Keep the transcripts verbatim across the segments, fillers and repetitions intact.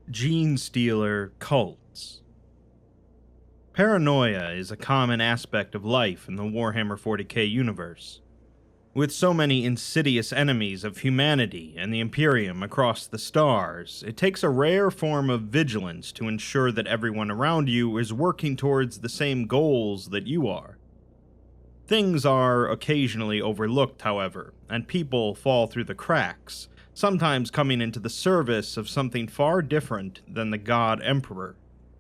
Gene Stealer cults. Paranoia is a common aspect of life in the Warhammer forty K universe. With so many insidious enemies of humanity and the Imperium across the stars, it takes a rare form of vigilance to ensure that everyone around you is working towards the same goals that you are. Things are occasionally overlooked, however, and people fall through the cracks, sometimes coming into the service of something far different than the God Emperor.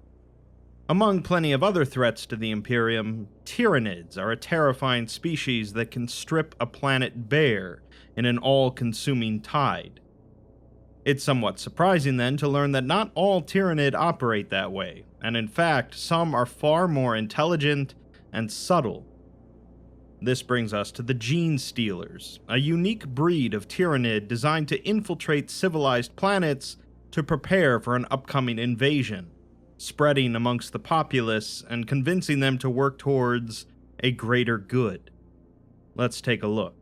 Among plenty of other threats to the Imperium, Tyranids are a terrifying species that can strip a planet bare in an all-consuming tide. It's somewhat surprising then to learn that not all Tyranid operate that way, and in fact, some are far more intelligent and subtle. This brings us to the Gene Stealers, a unique breed of Tyranid designed to infiltrate civilized planets to prepare for an upcoming invasion, spreading amongst the populace and convincing them to work towards a greater good. Let's take a look.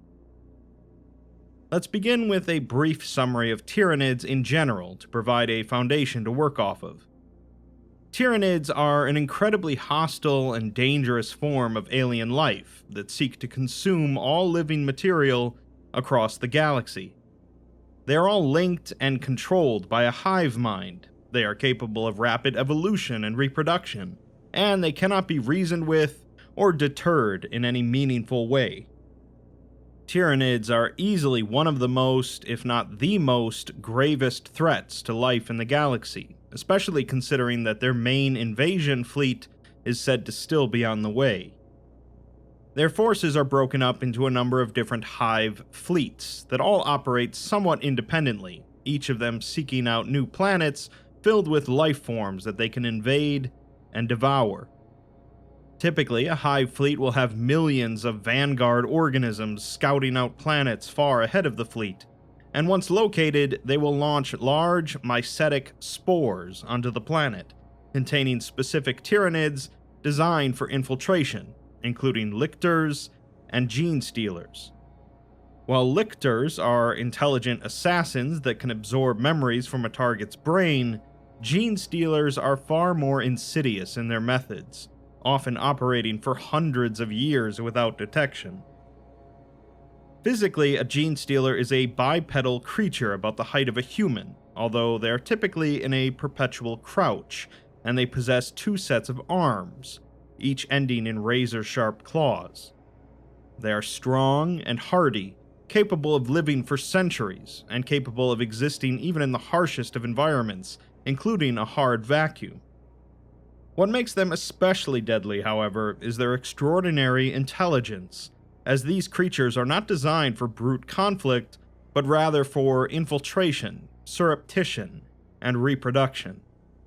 Let's begin with a brief summary of Tyranids in general to provide a foundation to work off of. Tyranids are an incredibly hostile and dangerous form of alien life that seek to consume all living material across the galaxy. They are all linked and controlled by a hive mind. They are capable of rapid evolution and reproduction, and they cannot be reasoned with or deterred in any meaningful way. Tyranids are easily one of the most, if not the most, gravest threats to life in the galaxy, especially considering that their main invasion fleet is said to still be on the way. Their forces are broken up into a number of different hive fleets that all operate somewhat independently, each of them seeking out new planets filled with life forms that they can invade and devour. Typically, a hive fleet will have millions of vanguard organisms scouting out planets far ahead of the fleet, and once located, they will launch large mycetic spores onto the planet, containing specific Tyranids designed for infiltration, including Lictors and Gene Stealers. While Lictors are intelligent assassins that can absorb memories from a target's brain, Gene Stealers are far more insidious in their methods, often operating for hundreds of years without detection. Physically, a Gene Stealer is a bipedal creature about the height of a human, although they are typically in a perpetual crouch, and they possess two sets of arms, each ending in razor-sharp claws. They are strong and hardy, capable of living for centuries, and capable of existing even in the harshest of environments, including a hard vacuum. What makes them especially deadly, however, is their extraordinary intelligence, as these creatures are not designed for brute conflict, but rather for infiltration, surreptition, and reproduction.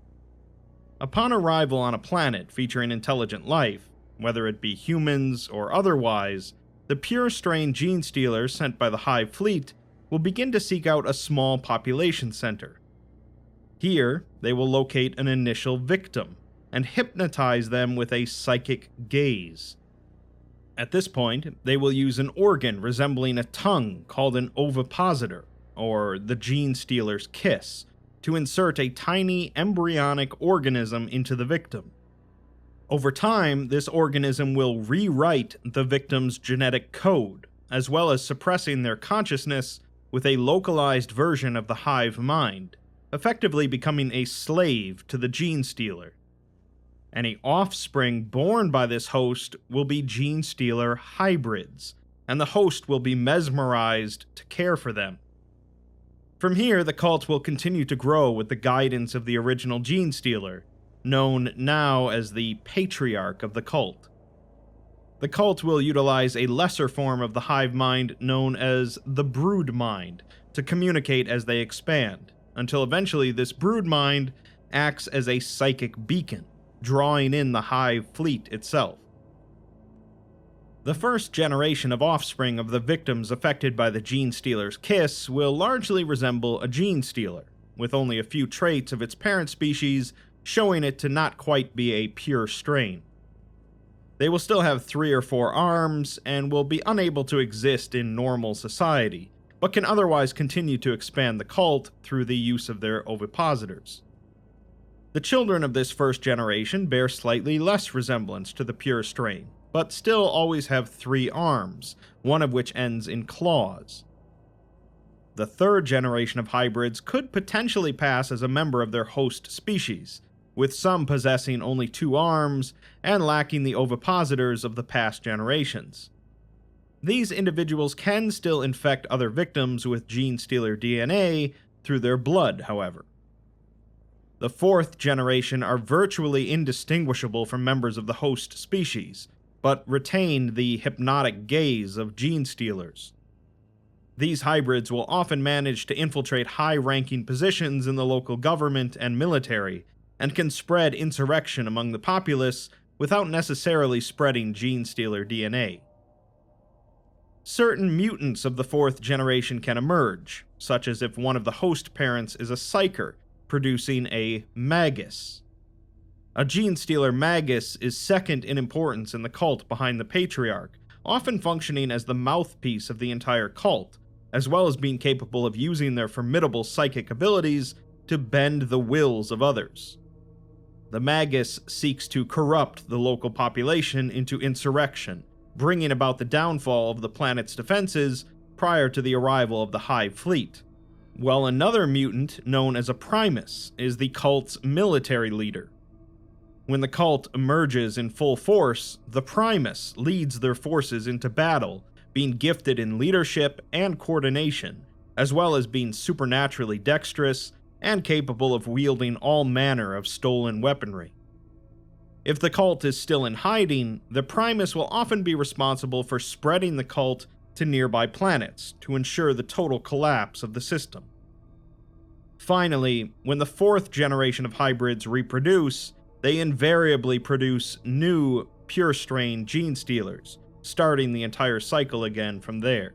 Upon arrival on a planet featuring intelligent life, whether it be humans or otherwise, the pure strain Gene Stealers sent by the Hive Fleet will begin to seek out a small population center. Here, they will locate an initial victim, and hypnotize them with a psychic gaze. At this point, they will use an organ resembling a tongue called an ovipositor, or the Gene Stealer's kiss, to insert a tiny embryonic organism into the victim. Over time, this organism will rewrite the victim's genetic code, as well as suppressing their consciousness with a localized version of the hive mind, effectively becoming a slave to the Gene Stealer. Any offspring born by this host will be Gene Stealer hybrids, and the host will be mesmerized to care for them. From here, the cult will continue to grow with the guidance of the original Gene Stealer, known now as the Patriarch of the cult. The cult will utilize a lesser form of the hive mind known as the Brood Mind to communicate as they expand, until eventually this Brood Mind acts as a psychic beacon, drawing in the Hive Fleet itself. The first generation of offspring of the victims affected by the Gene Stealer's kiss will largely resemble a Gene Stealer, with only a few traits of its parent species showing it to not quite be a pure strain. They will still have three or four arms, and will be unable to exist in normal society, but can otherwise continue to expand the cult through the use of their ovipositors. The children of this first generation bear slightly less resemblance to the pure strain, but still always have three arms, one of which ends in claws. The third generation of hybrids could potentially pass as a member of their host species, with some possessing only two arms and lacking the ovipositors of the past generations. These individuals can still infect other victims with gene-stealer D N A through their blood, however. The fourth generation are virtually indistinguishable from members of the host species, but retain the hypnotic gaze of gene stealers. These hybrids will often manage to infiltrate high-ranking positions in the local government and military, and can spread insurrection among the populace without necessarily spreading gene-stealer D N A. Certain mutants of the fourth generation can emerge, such as if one of the host parents is a psyker, producing a magus. A gene-stealer magus is second in importance in the cult behind the patriarch, often functioning as the mouthpiece of the entire cult, as well as being capable of using their formidable psychic abilities to bend the wills of others. The magus seeks to corrupt the local population into insurrection, bringing about the downfall of the planet's defenses prior to the arrival of the Hive fleet, while another mutant, known as a Primus, is the cult's military leader. When the cult emerges in full force, the Primus leads their forces into battle, being gifted in leadership and coordination, as well as being supernaturally dexterous and capable of wielding all manner of stolen weaponry. If the cult is still in hiding, the Primus will often be responsible for spreading the cult to nearby planets to ensure the total collapse of the system. Finally, when the fourth generation of hybrids reproduce, they invariably produce new, pure strain gene stealers, starting the entire cycle again from there.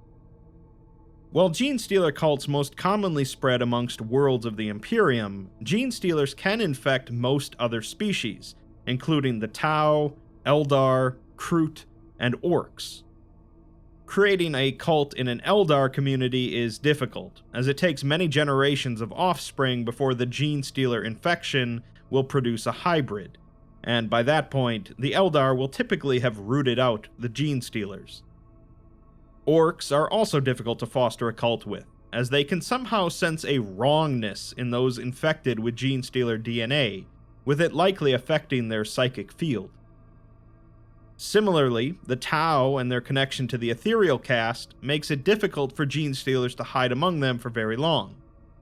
While gene stealer cults most commonly spread amongst worlds of the Imperium, gene stealers can infect most other species, including the Tau, Eldar, Kroot, and Orcs. Creating a cult in an Eldar community is difficult, as it takes many generations of offspring before the gene stealer infection will produce a hybrid, and by that point, the Eldar will typically have rooted out the gene stealers. Orcs are also difficult to foster a cult with, as they can somehow sense a wrongness in those infected with gene stealer D N A, with it likely affecting their psychic field. Similarly, the Tau and their connection to the ethereal caste makes it difficult for gene stealers to hide among them for very long.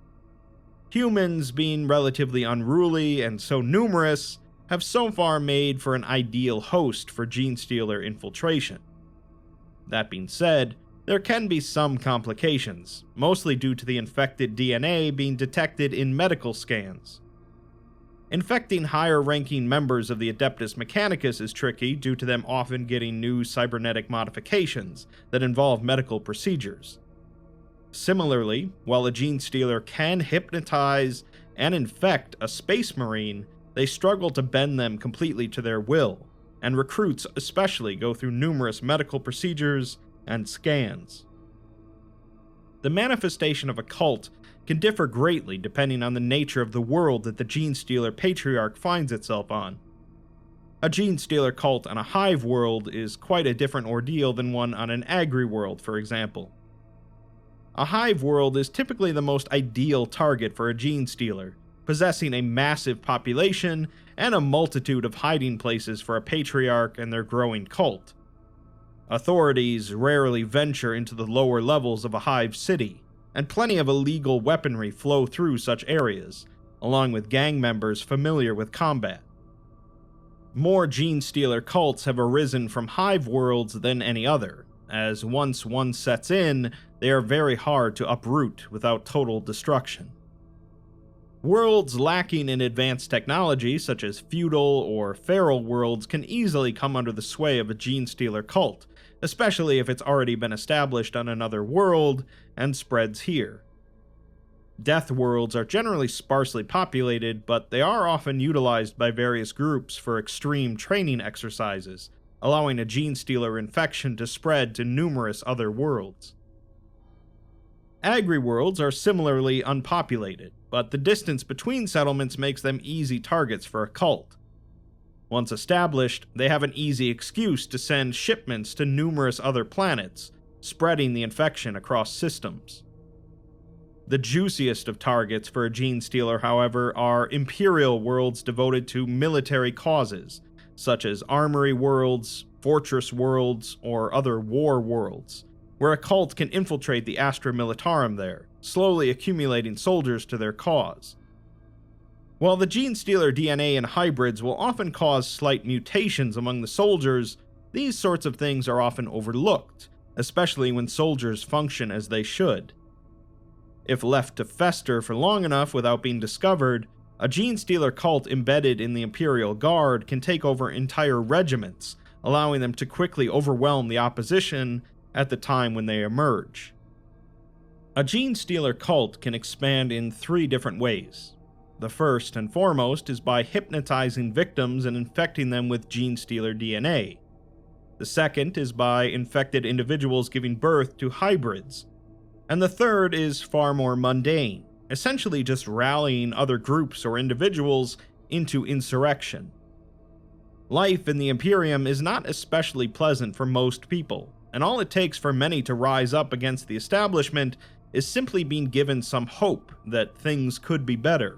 Humans, being relatively unruly and so numerous, have so far made for an ideal host for gene stealer infiltration. That being said, there can be some complications, mostly due to the infected D N A being detected in medical scans. Infecting higher-ranking members of the Adeptus Mechanicus is tricky due to them often getting new cybernetic modifications that involve medical procedures. Similarly, while a gene stealer can hypnotize and infect a space marine, they struggle to bend them completely to their will, and recruits especially go through numerous medical procedures and scans. The manifestation of a cult can differ greatly depending on the nature of the world that the gene stealer patriarch finds itself on. A gene stealer cult on a hive world is quite a different ordeal than one on an agri world, for example. A hive world is typically the most ideal target for a gene stealer, possessing a massive population and a multitude of hiding places for a patriarch and their growing cult. Authorities rarely venture into the lower levels of a hive city, and plenty of illegal weaponry flow through such areas, along with gang members familiar with combat. More gene stealer cults have arisen from hive worlds than any other, as once one sets in, they are very hard to uproot without total destruction. Worlds lacking in advanced technology, such as feudal or feral worlds, can easily come under the sway of a gene stealer cult, especially if it's already been established on another world and spreads here. Death worlds are generally sparsely populated, but they are often utilized by various groups for extreme training exercises, allowing a gene stealer infection to spread to numerous other worlds. Agri worlds are similarly unpopulated, but the distance between settlements makes them easy targets for a cult. Once established, they have an easy excuse to send shipments to numerous other planets, spreading the infection across systems. The juiciest of targets for a gene stealer, however, are Imperial worlds devoted to military causes, such as armory worlds, fortress worlds, or other war worlds, where a cult can infiltrate the Astra Militarum there, slowly accumulating soldiers to their cause. While the gene stealer D N A in hybrids will often cause slight mutations among the soldiers, these sorts of things are often overlooked, especially when soldiers function as they should. If left to fester for long enough without being discovered, a gene stealer cult embedded in the Imperial Guard can take over entire regiments, allowing them to quickly overwhelm the opposition at the time when they emerge. A gene stealer cult can expand in three different ways. The first and foremost is by hypnotizing victims and infecting them with gene stealer D N A. The second is by infected individuals giving birth to hybrids. And the third is far more mundane, essentially just rallying other groups or individuals into insurrection. Life in the Imperium is not especially pleasant for most people, and all it takes for many to rise up against the establishment is simply being given some hope that things could be better.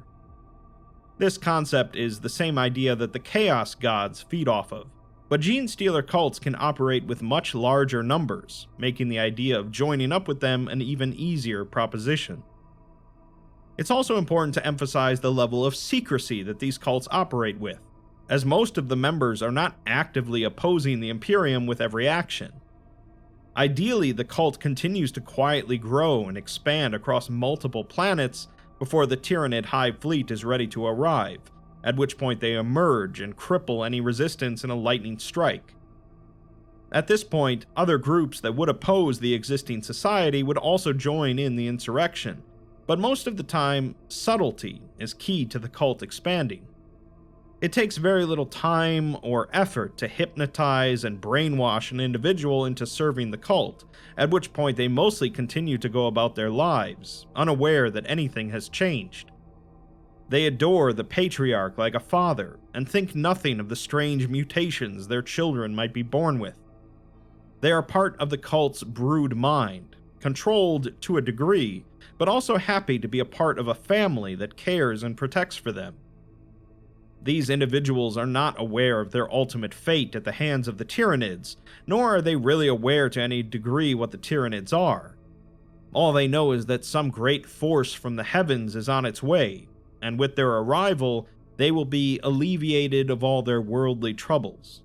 This concept is the same idea that the Chaos Gods feed off of, but gene stealer cults can operate with much larger numbers, making the idea of joining up with them an even easier proposition. It's also important to emphasize the level of secrecy that these cults operate with, as most of the members are not actively opposing the Imperium with every action. Ideally, the cult continues to quietly grow and expand across multiple planets before the Tyranid Hive Fleet is ready to arrive, at which point they emerge and cripple any resistance in a lightning strike. At this point, other groups that would oppose the existing society would also join in the insurrection, but most of the time, subtlety is key to the cult expanding. It takes very little time or effort to hypnotize and brainwash an individual into serving the cult, at which point they mostly continue to go about their lives, unaware that anything has changed. They adore the patriarch like a father, and think nothing of the strange mutations their children might be born with. They are part of the cult's brood mind, controlled to a degree, but also happy to be a part of a family that cares and protects for them. These individuals are not aware of their ultimate fate at the hands of the Tyranids, nor are they really aware to any degree what the Tyranids are. All they know is that some great force from the heavens is on its way, and with their arrival, they will be alleviated of all their worldly troubles.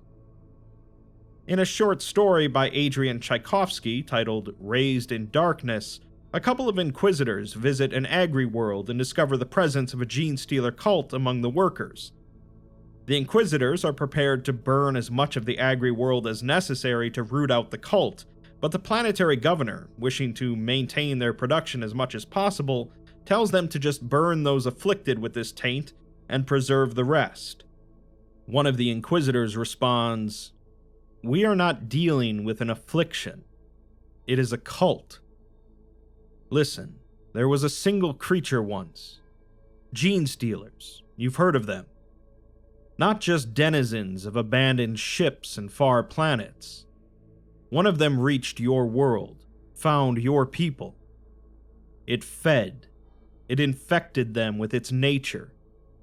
In a short story by Adrian Tchaikovsky titled Raised in Darkness, a couple of inquisitors visit an agri-world and discover the presence of a gene stealer cult among the workers. The inquisitors are prepared to burn as much of the agri-world as necessary to root out the cult, but the planetary governor, wishing to maintain their production as much as possible, tells them to just burn those afflicted with this taint and preserve the rest. One of the inquisitors responds, "We are not dealing with an affliction. It is a cult. Listen, there was a single creature once. Gene stealers, you've heard of them. Not just denizens of abandoned ships and far planets. One of them reached your world, found your people. It fed. It infected them with its nature.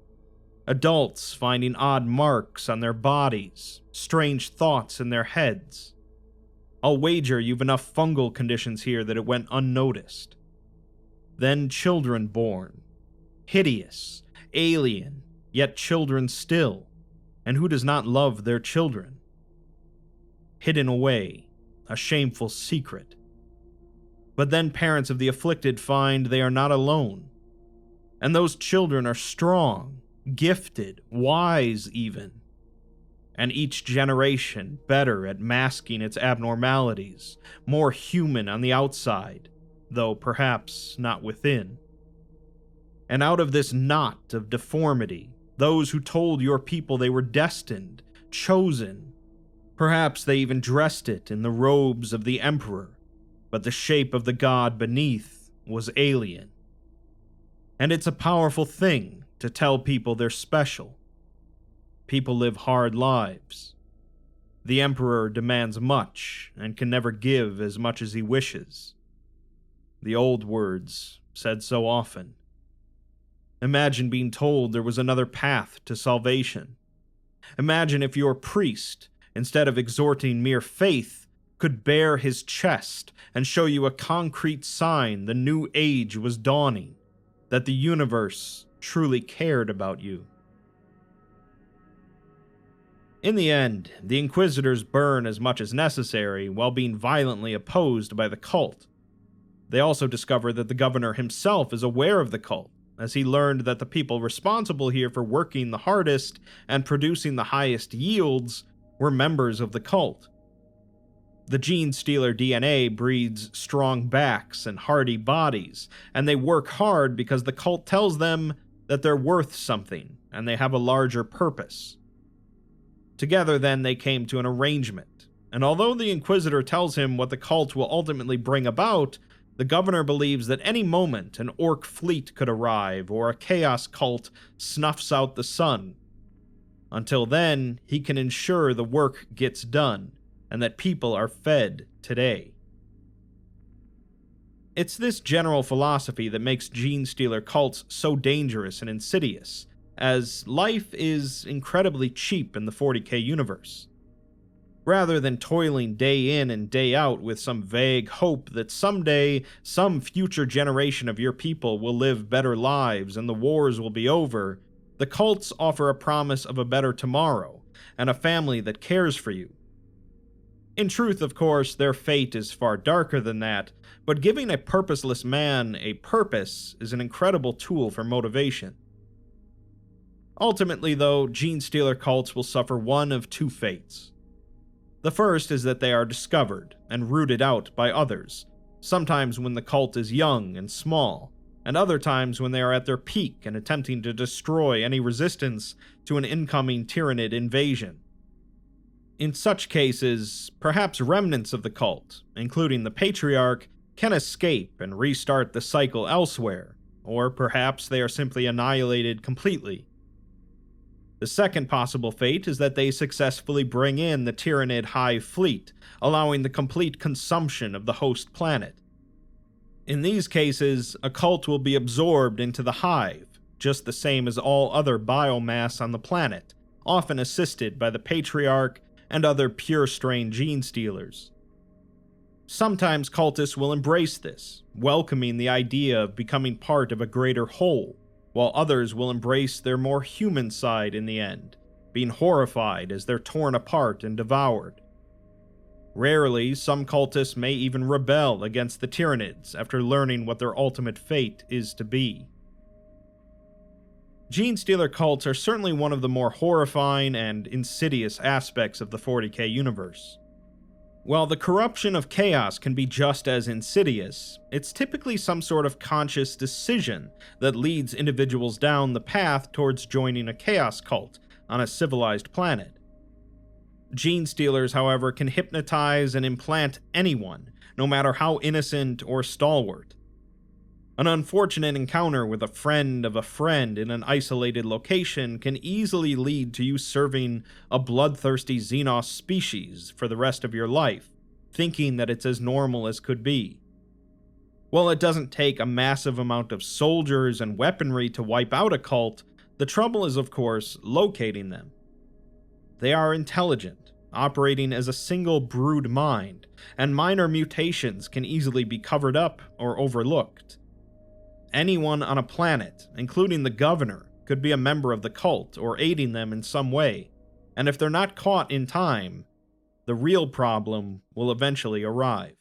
Adults finding odd marks on their bodies, strange thoughts in their heads. I'll wager you've enough fungal conditions here that it went unnoticed. Then children born. Hideous, alien, yet children still, and who does not love their children? Hidden away, a shameful secret. But then parents of the afflicted find they are not alone, and those children are strong, gifted, wise even, and each generation better at masking its abnormalities, more human on the outside, though perhaps not within. And out of this knot of deformity, those who told your people they were destined, chosen, perhaps they even dressed it in the robes of the emperor, but the shape of the god beneath was alien. And it's a powerful thing to tell people they're special. People live hard lives. The Emperor demands much and can never give as much as he wishes. The old words said so often. Imagine being told there was another path to salvation. Imagine if your priest, instead of exhorting mere faith, could bare his chest and show you a concrete sign the new age was dawning, that the universe truly cared about you. In the end, the Inquisitors burn as much as necessary while being violently opposed by the cult. They also discover that the governor himself is aware of the cult, as he learned that the people responsible here for working the hardest and producing the highest yields were members of the cult. The Genestealer D N A breeds strong backs and hardy bodies, and they work hard because the cult tells them that they're worth something and they have a larger purpose. Together, then, they came to an arrangement, and although the Inquisitor tells him what the cult will ultimately bring about, the governor believes that any moment an orc fleet could arrive or a chaos cult snuffs out the sun. Until then, he can ensure the work gets done, and that people are fed today. It's this general philosophy that makes Genestealer cults so dangerous and insidious, as life is incredibly cheap in the forty K universe. Rather than toiling day in and day out with some vague hope that someday some future generation of your people will live better lives and the wars will be over, the cults offer a promise of a better tomorrow and a family that cares for you. In truth, of course, their fate is far darker than that, but giving a purposeless man a purpose is an incredible tool for motivation. Ultimately, though, Genestealer cults will suffer one of two fates. The first is that they are discovered and rooted out by others, sometimes when the cult is young and small, and other times when they are at their peak and attempting to destroy any resistance to an incoming Tyranid invasion. In such cases, perhaps remnants of the cult, including the Patriarch, can escape and restart the cycle elsewhere, or perhaps they are simply annihilated completely. The second possible fate is that they successfully bring in the Tyranid Hive fleet, allowing the complete consumption of the host planet. In these cases, a cult will be absorbed into the Hive, just the same as all other biomass on the planet, often assisted by the Patriarch and other pure-strain Genestealers. Sometimes cultists will embrace this, welcoming the idea of becoming part of a greater whole, while others will embrace their more human side in the end, being horrified as they're torn apart and devoured. Rarely, some cultists may even rebel against the Tyranids after learning what their ultimate fate is to be. Genestealer cults are certainly one of the more horrifying and insidious aspects of the forty K universe. While the corruption of chaos can be just as insidious, it's typically some sort of conscious decision that leads individuals down the path towards joining a chaos cult on a civilized planet. Genestealers, however, can hypnotize and implant anyone, no matter how innocent or stalwart. An unfortunate encounter with a friend of a friend in an isolated location can easily lead to you serving a bloodthirsty Xenos species for the rest of your life, thinking that it's as normal as could be. While it doesn't take a massive amount of soldiers and weaponry to wipe out a cult, the trouble is, of course, locating them. They are intelligent, operating as a single brood mind, and minor mutations can easily be covered up or overlooked. Anyone on a planet, including the governor, could be a member of the cult or aiding them in some way, and if they're not caught in time, the real problem will eventually arrive.